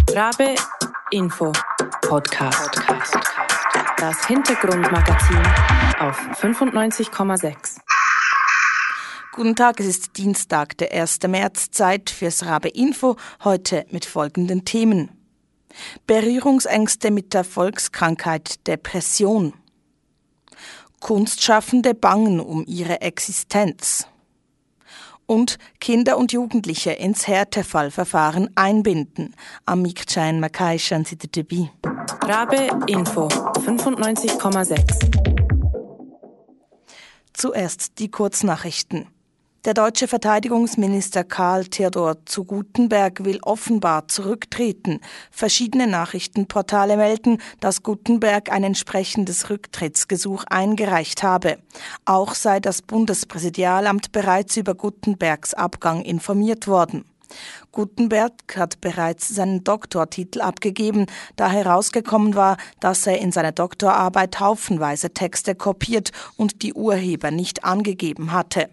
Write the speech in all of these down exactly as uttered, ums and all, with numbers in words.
Rabe Info Podcast. Das Hintergrundmagazin auf fünfundneunzig Komma sechs. Guten Tag, es ist Dienstag, der erste März, Zeit fürs Rabe Info, heute mit folgenden Themen. Berührungsängste mit der Volkskrankheit Depression. Kunstschaffende bangen um ihre Existenz. Und Kinder und Jugendliche ins Härtefallverfahren einbinden. Amik Chain Makai Shansi Debi. Rabe Info fünfundneunzig Komma sechs. Zuerst die Kurznachrichten. Der deutsche Verteidigungsminister Karl Theodor zu Guttenberg will offenbar zurücktreten. Verschiedene Nachrichtenportale melden, dass Guttenberg ein entsprechendes Rücktrittsgesuch eingereicht habe. Auch sei das Bundespräsidialamt bereits über Guttenbergs Abgang informiert worden. Guttenberg hat bereits seinen Doktortitel abgegeben, da herausgekommen war, dass er in seiner Doktorarbeit haufenweise Texte kopiert und die Urheber nicht angegeben hatte.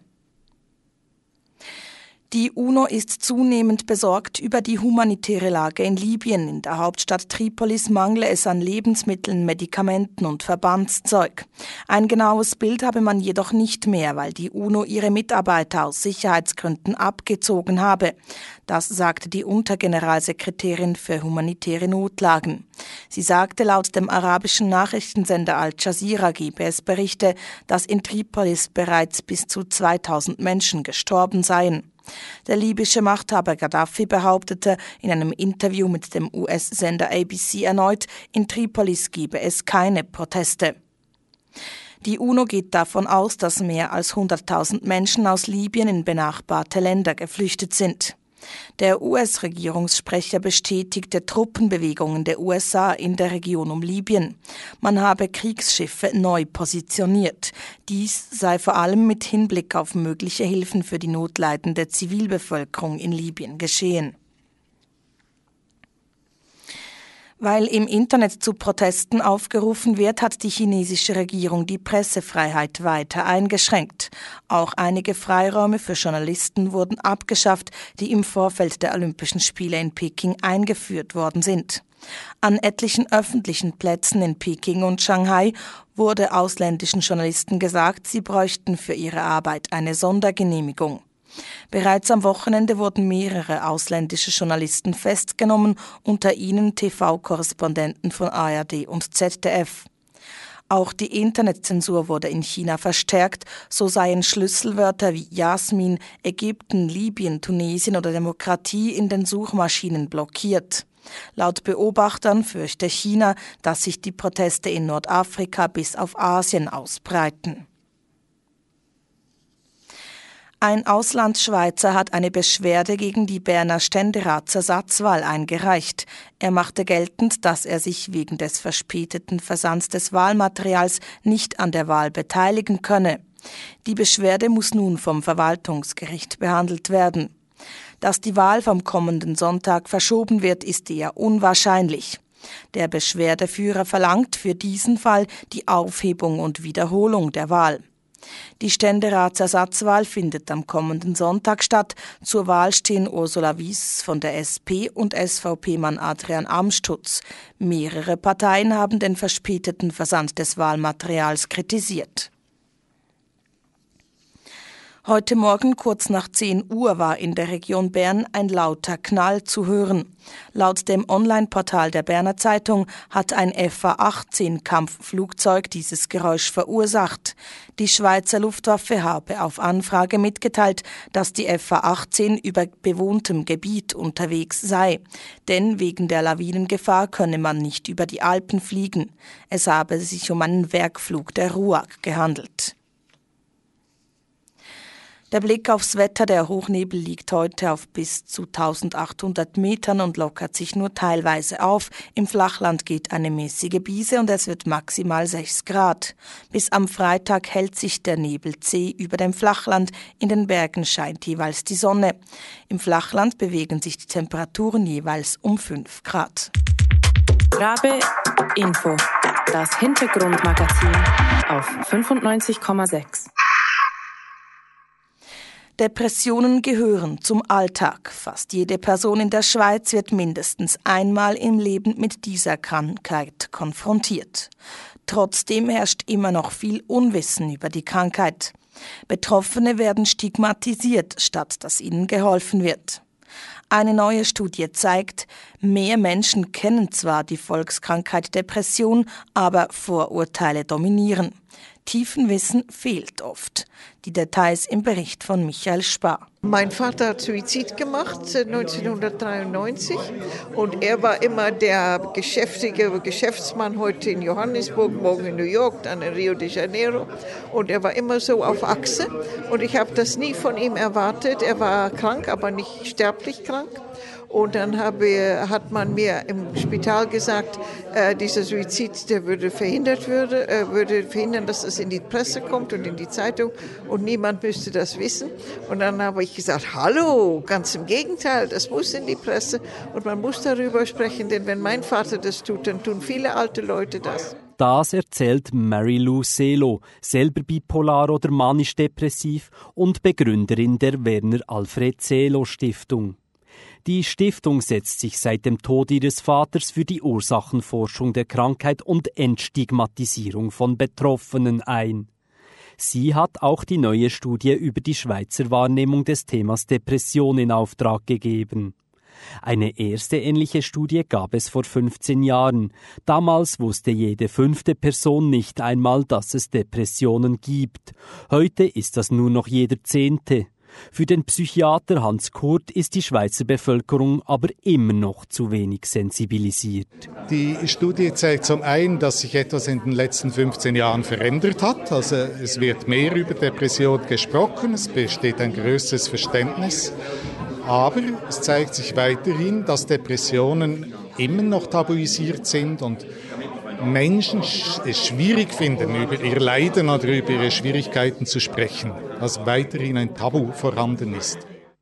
Die UNO ist zunehmend besorgt über die humanitäre Lage in Libyen. In der Hauptstadt Tripolis mangle es an Lebensmitteln, Medikamenten und Verbandszeug. Ein genaues Bild habe man jedoch nicht mehr, weil die UNO ihre Mitarbeiter aus Sicherheitsgründen abgezogen habe. Das sagte die Untergeneralsekretärin für humanitäre Notlagen. Sie sagte laut dem arabischen Nachrichtensender Al Jazeera gebe es Berichte, dass in Tripolis bereits bis zu zweitausend Menschen gestorben seien. Der libysche Machthaber Gaddafi behauptete in einem Interview mit dem U S-Sender A B C erneut, in Tripolis gebe es keine Proteste. Die UNO geht davon aus, dass mehr als hunderttausend Menschen aus Libyen in benachbarte Länder geflüchtet sind. Der U S-Regierungssprecher bestätigte Truppenbewegungen der U S A in der Region um Libyen. Man habe Kriegsschiffe neu positioniert. Dies sei vor allem mit Hinblick auf mögliche Hilfen für die notleidende Zivilbevölkerung in Libyen geschehen. Weil im Internet zu Protesten aufgerufen wird, hat die chinesische Regierung die Pressefreiheit weiter eingeschränkt. Auch einige Freiräume für Journalisten wurden abgeschafft, die im Vorfeld der Olympischen Spiele in Peking eingeführt worden sind. An etlichen öffentlichen Plätzen in Peking und Shanghai wurde ausländischen Journalisten gesagt, sie bräuchten für ihre Arbeit eine Sondergenehmigung. Bereits am Wochenende wurden mehrere ausländische Journalisten festgenommen, unter ihnen T V-Korrespondenten von A R D und Z D F. Auch die Internetzensur wurde in China verstärkt, so seien Schlüsselwörter wie Jasmin, Ägypten, Libyen, Tunesien oder Demokratie in den Suchmaschinen blockiert. Laut Beobachtern fürchte China, dass sich die Proteste in Nordafrika bis auf Asien ausbreiten. Ein Auslandsschweizer hat eine Beschwerde gegen die Berner Ständeratsersatzwahl eingereicht. Er machte geltend, dass er sich wegen des verspäteten Versands des Wahlmaterials nicht an der Wahl beteiligen könne. Die Beschwerde muss nun vom Verwaltungsgericht behandelt werden. Dass die Wahl vom kommenden Sonntag verschoben wird, ist eher unwahrscheinlich. Der Beschwerdeführer verlangt für diesen Fall die Aufhebung und Wiederholung der Wahl. Die Ständeratsersatzwahl findet am kommenden Sonntag statt. Zur Wahl stehen Ursula Wies von der S P und S V P-Mann Adrian Amstutz. Mehrere Parteien haben den verspäteten Versand des Wahlmaterials kritisiert. Heute Morgen kurz nach zehn Uhr war in der Region Bern ein lauter Knall zu hören. Laut dem Online-Portal der Berner Zeitung hat ein F A achtzehn Kampfflugzeug dieses Geräusch verursacht. Die Schweizer Luftwaffe habe auf Anfrage mitgeteilt, dass die F A achtzehn über bewohntem Gebiet unterwegs sei. Denn wegen der Lawinengefahr könne man nicht über die Alpen fliegen. Es habe sich um einen Werkflug der R U A G gehandelt. Der Blick aufs Wetter, der Hochnebel liegt heute auf bis zu eintausendachthundert Metern und lockert sich nur teilweise auf. Im Flachland geht eine mäßige Brise und es wird maximal sechs Grad. Bis am Freitag hält sich der Nebel zäh über dem Flachland, in den Bergen scheint jeweils die Sonne. Im Flachland bewegen sich die Temperaturen jeweils um fünf Grad. Rabe Info, das Hintergrundmagazin auf fünfundneunzig Komma sechs. Depressionen gehören zum Alltag. Fast jede Person in der Schweiz wird mindestens einmal im Leben mit dieser Krankheit konfrontiert. Trotzdem herrscht immer noch viel Unwissen über die Krankheit. Betroffene werden stigmatisiert, statt dass ihnen geholfen wird. Eine neue Studie zeigt, mehr Menschen kennen zwar die Volkskrankheit Depression, aber Vorurteile dominieren. Tiefenwissen fehlt oft. Die Details im Bericht von Michael Spar. Mein Vater hat Suizid gemacht neunzehnhundertdreiundneunzig und er war immer der geschäftige Geschäftsmann, heute in Johannesburg, morgen in New York, dann in Rio de Janeiro, und er war immer so auf Achse und ich habe das nie von ihm erwartet. Er war krank, aber nicht sterblich krank. Und dann habe, hat man mir im Spital gesagt, äh, dieser Suizid, der würde verhindert würde, äh, würde verhindern, dass es in die Presse kommt und in die Zeitung und niemand müsste das wissen. Und dann habe ich gesagt, hallo, ganz im Gegenteil, das muss in die Presse und man muss darüber sprechen, denn wenn mein Vater das tut, dann tun viele alte Leute das. Das erzählt Mary-Lou Selo, selber bipolar oder manisch-depressiv und Begründerin der Werner Alfred Selo Stiftung. Die Stiftung setzt sich seit dem Tod ihres Vaters für die Ursachenforschung der Krankheit und Entstigmatisierung von Betroffenen ein. Sie hat auch die neue Studie über die Schweizer Wahrnehmung des Themas Depression in Auftrag gegeben. Eine erste ähnliche Studie gab es vor fünfzehn Jahren. Damals wusste jede fünfte Person nicht einmal, dass es Depressionen gibt. Heute ist das nur noch jeder Zehnte. Für den Psychiater Hans Kurt ist die Schweizer Bevölkerung aber immer noch zu wenig sensibilisiert. Die Studie zeigt zum einen, dass sich etwas in den letzten fünfzehn Jahren verändert hat. Also es wird mehr über Depression gesprochen, es besteht ein größeres Verständnis. Aber es zeigt sich weiterhin, dass Depressionen immer noch tabuisiert sind und Menschen es schwierig finden, über ihr Leiden oder über ihre Schwierigkeiten zu sprechen, dass weiterhin ein Tabu vorhanden ist.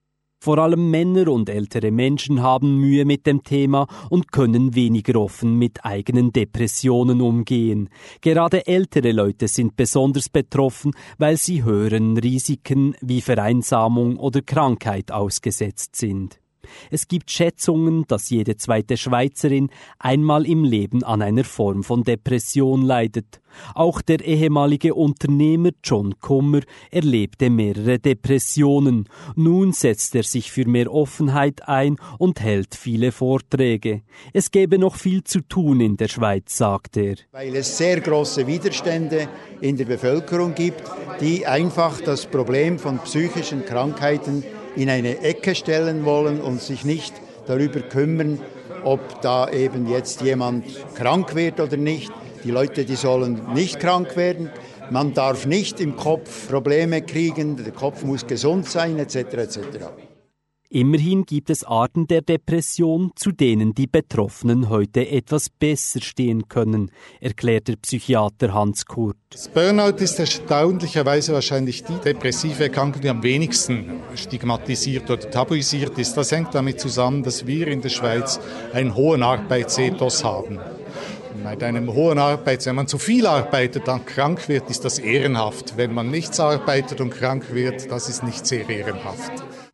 Vor allem Männer und ältere Menschen haben Mühe mit dem Thema und können weniger offen mit eigenen Depressionen umgehen. Gerade ältere Leute sind besonders betroffen, weil sie höheren Risiken wie Vereinsamung oder Krankheit ausgesetzt sind. Es gibt Schätzungen, dass jede zweite Schweizerin einmal im Leben an einer Form von Depression leidet. Auch der ehemalige Unternehmer John Kummer erlebte mehrere Depressionen. Nun setzt er sich für mehr Offenheit ein und hält viele Vorträge. Es gäbe noch viel zu tun in der Schweiz, sagt er. Weil es sehr große Widerstände in der Bevölkerung gibt, die einfach das Problem von psychischen Krankheiten in eine Ecke stellen wollen und sich nicht darüber kümmern, ob da eben jetzt jemand krank wird oder nicht. Die Leute, die sollen nicht krank werden. Man darf nicht im Kopf Probleme kriegen, der Kopf muss gesund sein, et cetera et cetera. Immerhin gibt es Arten der Depression, zu denen die Betroffenen heute etwas besser stehen können, erklärt der Psychiater Hans Kurt. Das Burnout ist erstaunlicherweise wahrscheinlich die depressive Erkrankung, die am wenigsten stigmatisiert oder tabuisiert ist. Das hängt damit zusammen, dass wir in der Schweiz einen hohen Arbeitsethos haben. Mit einem hohen Arbeits, wenn man zu viel arbeitet, dann krank wird, ist das ehrenhaft. Wenn man nichts arbeitet und krank wird, das ist nicht sehr ehrenhaft.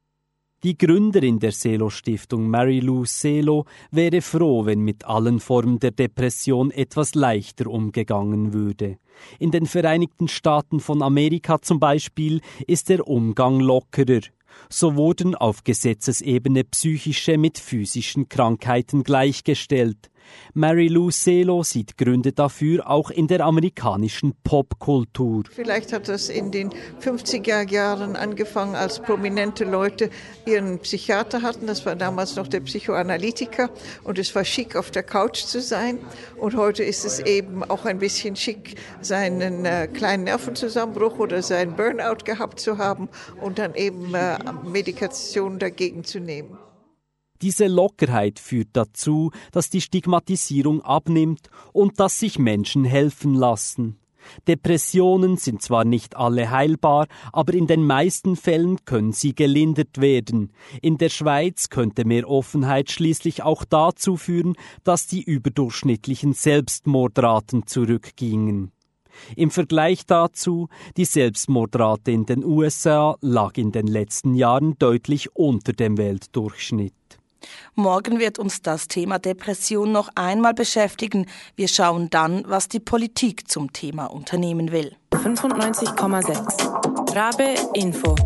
Die Gründerin der Selo-Stiftung, Mary-Lou Selo, wäre froh, wenn mit allen Formen der Depression etwas leichter umgegangen würde. In den Vereinigten Staaten von Amerika zum Beispiel ist der Umgang lockerer. So wurden auf Gesetzesebene psychische mit physischen Krankheiten gleichgestellt. Mary-Lou Selo sieht Gründe dafür auch in der amerikanischen Popkultur. Vielleicht hat das in den fünfziger Jahren angefangen, als prominente Leute ihren Psychiater hatten. Das war damals noch der Psychoanalytiker und es war schick, auf der Couch zu sein. Und heute ist es eben auch ein bisschen schick, seinen äh, kleinen Nervenzusammenbruch oder seinen Burnout gehabt zu haben und dann eben äh, Medikation dagegen zu nehmen. Diese Lockerheit führt dazu, dass die Stigmatisierung abnimmt und dass sich Menschen helfen lassen. Depressionen sind zwar nicht alle heilbar, aber in den meisten Fällen können sie gelindert werden. In der Schweiz könnte mehr Offenheit schließlich auch dazu führen, dass die überdurchschnittlichen Selbstmordraten zurückgingen. Im Vergleich dazu, die Selbstmordrate in den U S A lag in den letzten Jahren deutlich unter dem Weltdurchschnitt. Morgen wird uns das Thema Depression noch einmal beschäftigen. Wir schauen dann, was die Politik zum Thema unternehmen will. fünfundneunzig Komma sechs Rabe Info.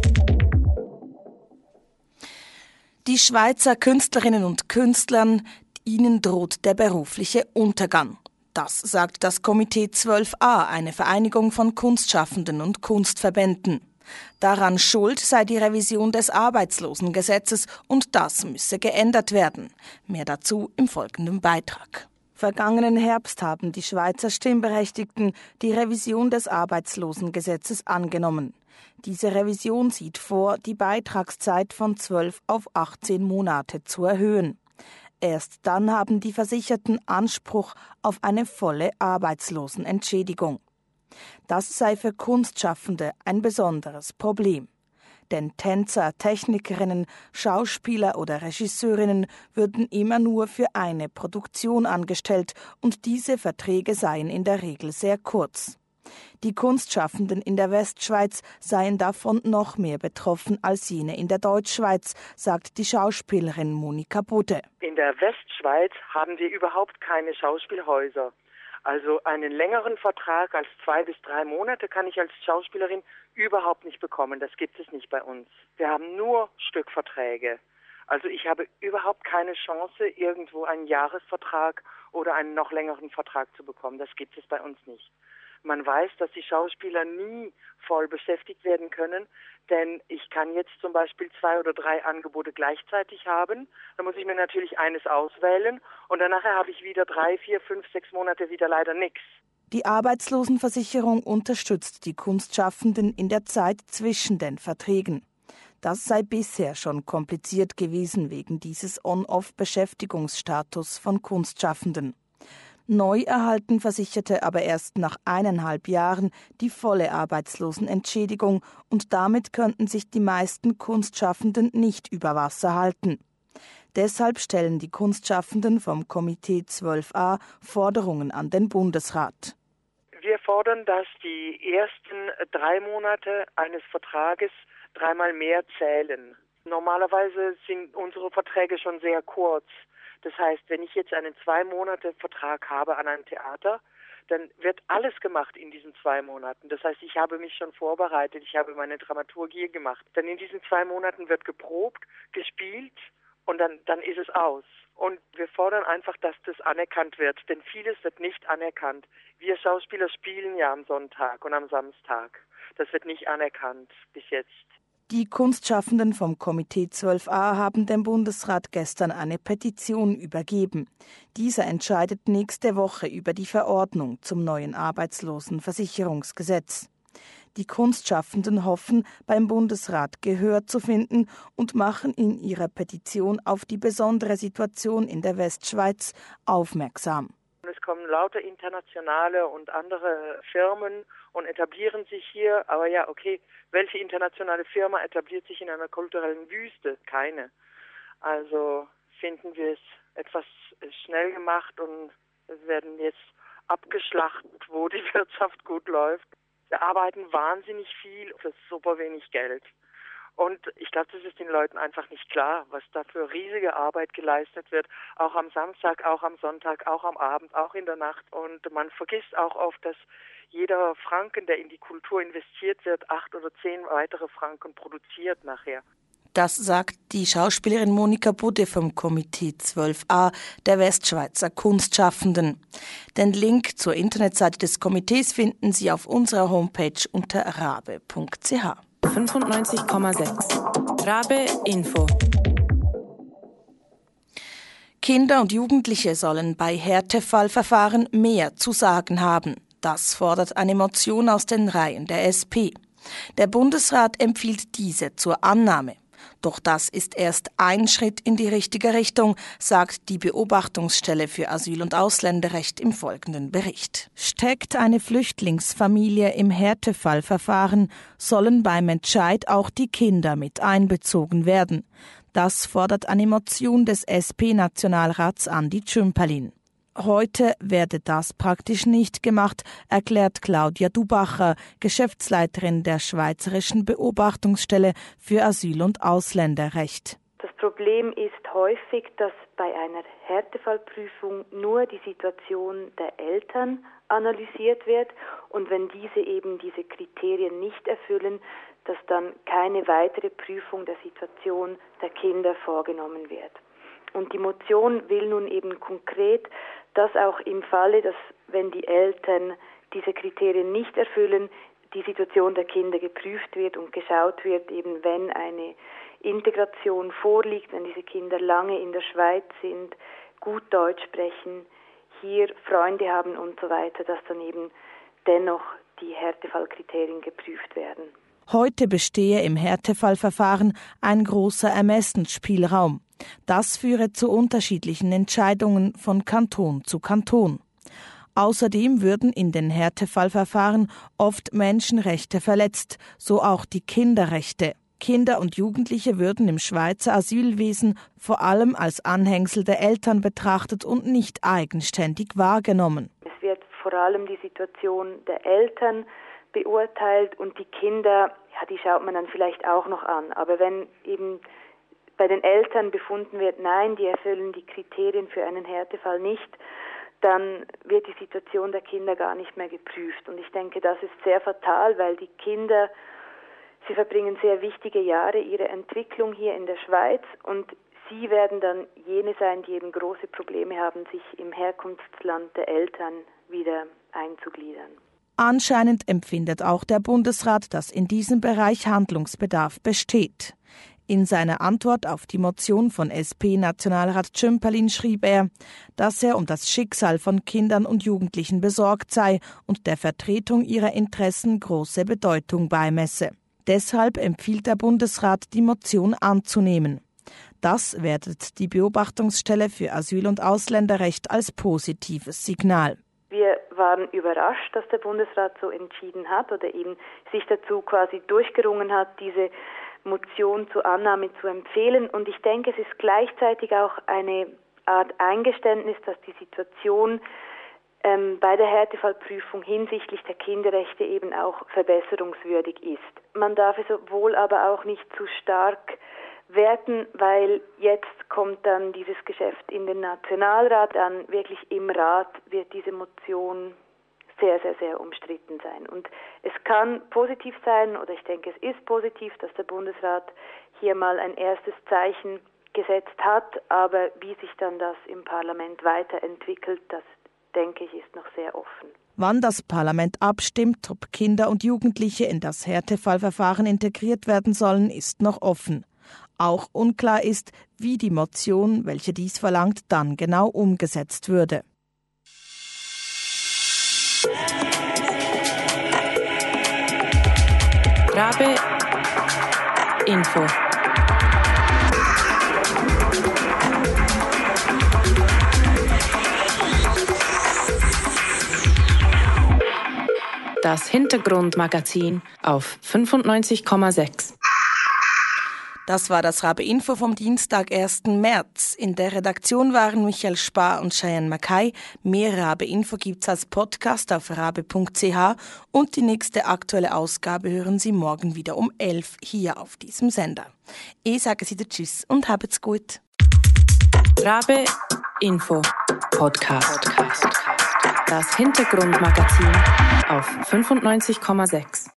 Die Schweizer Künstlerinnen und Künstlern, ihnen droht der berufliche Untergang. Das sagt das Komitee zwölf a, eine Vereinigung von Kunstschaffenden und Kunstverbänden. Daran schuld sei die Revision des Arbeitslosengesetzes und das müsse geändert werden. Mehr dazu im folgenden Beitrag. Vergangenen Herbst haben die Schweizer Stimmberechtigten die Revision des Arbeitslosengesetzes angenommen. Diese Revision sieht vor, die Beitragszeit von zwölf auf achtzehn Monate zu erhöhen. Erst dann haben die Versicherten Anspruch auf eine volle Arbeitslosenentschädigung. Das sei für Kunstschaffende ein besonderes Problem. Denn Tänzer, Technikerinnen, Schauspieler oder Regisseurinnen würden immer nur für eine Produktion angestellt und diese Verträge seien in der Regel sehr kurz. Die Kunstschaffenden in der Westschweiz seien davon noch mehr betroffen als jene in der Deutschschweiz, sagt die Schauspielerin Monika Budde. In der Westschweiz haben wir überhaupt keine Schauspielhäuser. Also einen längeren Vertrag als zwei bis drei Monate kann ich als Schauspielerin überhaupt nicht bekommen. Das gibt es nicht bei uns. Wir haben nur Stückverträge. Also ich habe überhaupt keine Chance, irgendwo einen Jahresvertrag oder einen noch längeren Vertrag zu bekommen. Das gibt es bei uns nicht. Man weiß, dass die Schauspieler nie voll beschäftigt werden können, denn ich kann jetzt zum Beispiel zwei oder drei Angebote gleichzeitig haben. Da muss ich mir natürlich eines auswählen und danach habe ich wieder drei, vier, fünf, sechs Monate wieder leider nichts. Die Arbeitslosenversicherung unterstützt die Kunstschaffenden in der Zeit zwischen den Verträgen. Das sei bisher schon kompliziert gewesen wegen dieses On-Off-Beschäftigungsstatus von Kunstschaffenden. Neu erhalten Versicherte aber erst nach eineinhalb Jahren die volle Arbeitslosenentschädigung und damit könnten sich die meisten Kunstschaffenden nicht über Wasser halten. Deshalb stellen die Kunstschaffenden vom Komitee zwölf a Forderungen an den Bundesrat. Wir fordern, dass die ersten drei Monate eines Vertrages dreimal mehr zählen. Normalerweise sind unsere Verträge schon sehr kurz. Das heißt, wenn ich jetzt einen zwei Monate Vertrag habe an einem Theater, dann wird alles gemacht in diesen zwei Monaten. Das heißt, ich habe mich schon vorbereitet, ich habe meine Dramaturgie gemacht. Dann in diesen zwei Monaten wird geprobt, gespielt und dann, dann ist es aus. Und wir fordern einfach, dass das anerkannt wird, denn vieles wird nicht anerkannt. Wir Schauspieler spielen ja am Sonntag und am Samstag. Das wird nicht anerkannt bis jetzt. Die Kunstschaffenden vom Komitee zwölf a haben dem Bundesrat gestern eine Petition übergeben. Dieser entscheidet nächste Woche über die Verordnung zum neuen Arbeitslosenversicherungsgesetz. Die Kunstschaffenden hoffen, beim Bundesrat Gehör zu finden und machen in ihrer Petition auf die besondere Situation in der Westschweiz aufmerksam. Es kommen lauter internationale und andere Firmen und etablieren sich hier. Aber ja, okay, welche internationale Firma etabliert sich in einer kulturellen Wüste? Keine. Also finden wir es etwas schnell gemacht und es werden jetzt abgeschlachtet, wo die Wirtschaft gut läuft. Wir arbeiten wahnsinnig viel für super wenig Geld. Und ich glaube, das ist den Leuten einfach nicht klar, was da für riesige Arbeit geleistet wird. Auch am Samstag, auch am Sonntag, auch am Abend, auch in der Nacht. Und man vergisst auch oft, dass jeder Franken, der in die Kultur investiert wird, acht oder zehn weitere Franken produziert nachher. Das sagt die Schauspielerin Monika Budde vom Komitee zwölf a der Westschweizer Kunstschaffenden. Den Link zur Internetseite des Komitees finden Sie auf unserer Homepage unter rabe punkt c h. fünfundneunzig Komma sechs Rabe Info. Kinder und Jugendliche sollen bei Härtefallverfahren mehr zu sagen haben. Das fordert eine Motion aus den Reihen der S P. Der Bundesrat empfiehlt diese zur Annahme. Doch das ist erst ein Schritt in die richtige Richtung, sagt die Beobachtungsstelle für Asyl- und Ausländerrecht im folgenden Bericht. Steckt eine Flüchtlingsfamilie im Härtefallverfahren, sollen beim Entscheid auch die Kinder mit einbezogen werden. Das fordert eine Motion des S P-Nationalrats Andi Tschümperlin. Heute werde das praktisch nicht gemacht, erklärt Claudia Dubacher, Geschäftsleiterin der Schweizerischen Beobachtungsstelle für Asyl- und Ausländerrecht. Das Problem ist häufig, dass bei einer Härtefallprüfung nur die Situation der Eltern analysiert wird und wenn diese eben diese Kriterien nicht erfüllen, dass dann keine weitere Prüfung der Situation der Kinder vorgenommen wird. Und die Motion will nun eben konkret, dass auch im Falle, dass wenn die Eltern diese Kriterien nicht erfüllen, die Situation der Kinder geprüft wird und geschaut wird, eben wenn eine Integration vorliegt, wenn diese Kinder lange in der Schweiz sind, gut Deutsch sprechen, hier Freunde haben und so weiter, dass dann eben dennoch die Härtefallkriterien geprüft werden. Heute bestehe im Härtefallverfahren ein großer Ermessensspielraum. Das führe zu unterschiedlichen Entscheidungen von Kanton zu Kanton. Außerdem würden in den Härtefallverfahren oft Menschenrechte verletzt, so auch die Kinderrechte. Kinder und Jugendliche würden im Schweizer Asylwesen vor allem als Anhängsel der Eltern betrachtet und nicht eigenständig wahrgenommen. Es wird vor allem die Situation der Eltern beurteilt und die Kinder, ja, die schaut man dann vielleicht auch noch an. Aber wenn eben bei den Eltern befunden wird, nein, die erfüllen die Kriterien für einen Härtefall nicht, dann wird die Situation der Kinder gar nicht mehr geprüft. Und ich denke, das ist sehr fatal, weil die Kinder, sie verbringen sehr wichtige Jahre ihrer Entwicklung hier in der Schweiz und sie werden dann jene sein, die eben große Probleme haben, sich im Herkunftsland der Eltern wieder einzugliedern. Anscheinend empfindet auch der Bundesrat, dass in diesem Bereich Handlungsbedarf besteht. In seiner Antwort auf die Motion von S P-Nationalrat Tschömperlin schrieb er, dass er um das Schicksal von Kindern und Jugendlichen besorgt sei und der Vertretung ihrer Interessen große Bedeutung beimesse. Deshalb empfiehlt der Bundesrat, die Motion anzunehmen. Das wertet die Beobachtungsstelle für Asyl- und Ausländerrecht als positives Signal. Wir waren überrascht, dass der Bundesrat so entschieden hat oder eben sich dazu quasi durchgerungen hat, diese Motion zur Annahme zu empfehlen. Und ich denke, es ist gleichzeitig auch eine Art Eingeständnis, dass die Situation ähm, bei der Härtefallprüfung hinsichtlich der Kinderrechte eben auch verbesserungswürdig ist. Man darf es wohl aber auch nicht zu stark werten, weil jetzt kommt dann dieses Geschäft in den Nationalrat, dann wirklich im Rat wird diese Motion sehr, sehr, sehr umstritten sein. Und es kann positiv sein, oder ich denke, es ist positiv, dass der Bundesrat hier mal ein erstes Zeichen gesetzt hat, aber wie sich dann das im Parlament weiterentwickelt, das denke ich, ist noch sehr offen. Wann das Parlament abstimmt, ob Kinder und Jugendliche in das Härtefallverfahren integriert werden sollen, ist noch offen. Auch unklar ist, wie die Motion, welche dies verlangt, dann genau umgesetzt würde. Rabe Info. Das Hintergrundmagazin auf fünfundneunzig Komma sechs. Das war das Rabe Info vom Dienstag, ersten März. In der Redaktion waren Michael Spar und Cheyenne Mackay. Mehr Rabe Info gibt's als Podcast auf rabe punkt c h und die nächste aktuelle Ausgabe hören Sie morgen wieder um elf hier auf diesem Sender. Ich sage Sie Tschüss und habt's gut. Rabe Info Podcast. Das Hintergrundmagazin auf fünfundneunzig Komma sechs.